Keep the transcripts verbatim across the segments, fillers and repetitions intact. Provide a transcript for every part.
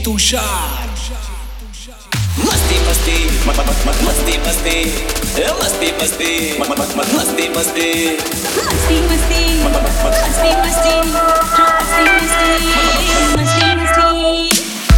तुषार। मस्ती मस्ती म- म- म- मस्ती मस्ती ए मस्ती मस्ती म- म- म- मस्ती मस्ती मस्ती मस्ती म- म- म- मस्ती मस्ती मस्ती मस्ती मस्ती मस्ती।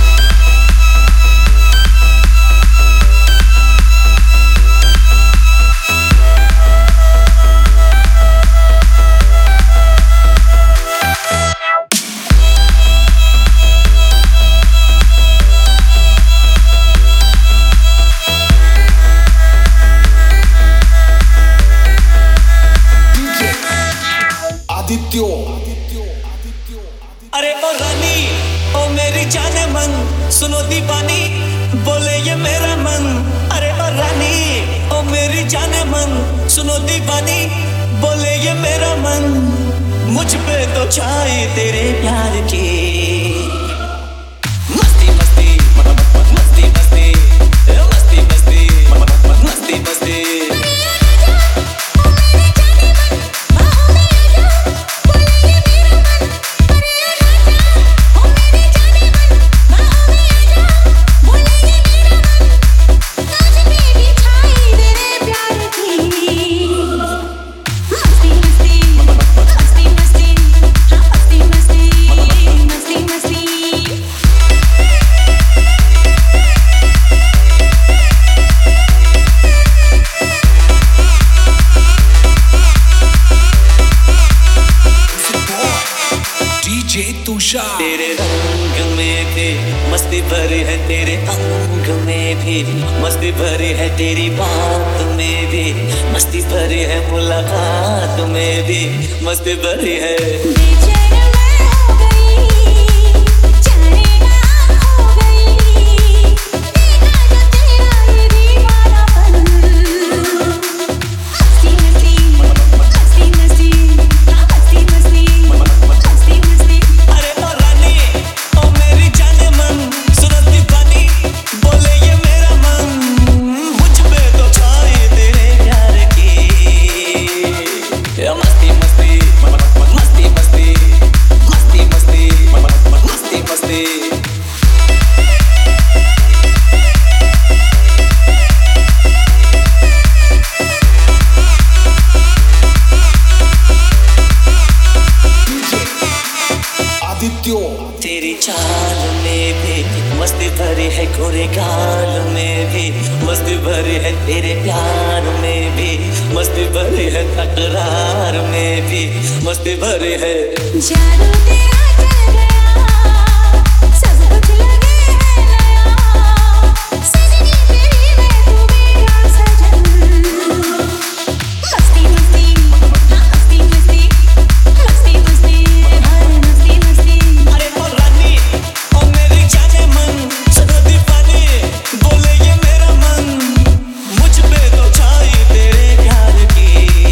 आदित्यो। अरे ओ रानी ओ मेरी जाने मन सुनो दीवानी बोले ये मेरा मन। अरे ओ रानी ओ मेरी जाने मन सुनो दीवानी बोले ये मेरा मन। मुझ पे तो छाए तेरे प्यार की मस्ती मस्ती म- म- म- मस्ती मस्ती ए मस्ती मस्ती म- म- म- मस्ती मस्ती। तुषार। तेरे रंग में भी मस्ती भरी है तेरे अंग में भी मस्ती भरी है तेरी बात में भी मस्ती भरी है मुलाकात में भी मस्ती भरी है। तेरी चाल में भी मस्ती भरी है गोरे गाल में भी मस्ती भरी है तेरे प्यार में भी मस्ती भरी है तकरार में भी मस्ती भरी है। जादू तेरा चल गया सब कुछ लगे है नया सजनी तेरी मैं तू मेरा सजन। मस्ती मस्ती हाँ मस्ती मस्ती मस्ती मस्ती हाँ मस्ती मस्ती। अरे ओ रानी ओ मेरी जाने मन सुनो दीवानी बोले ये मेरा मन। मुझ पे तो छाई तेरे प्यार की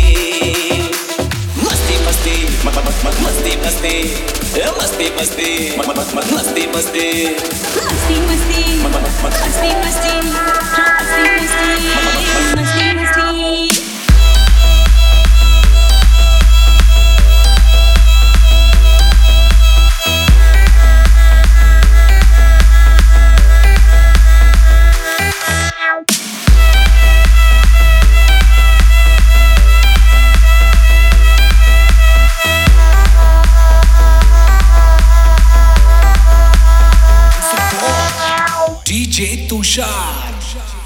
मस्ती मस्ती म- म- म- मस्ती मस्ती ए मस्ती मस्ती म- म- म- मस्ती मस्ती मस्ती मस्ती म- म- म- मस्ती मस्ती हाँ मस्ती मस्ती मस्ती मस्ती। डीजे तुषार।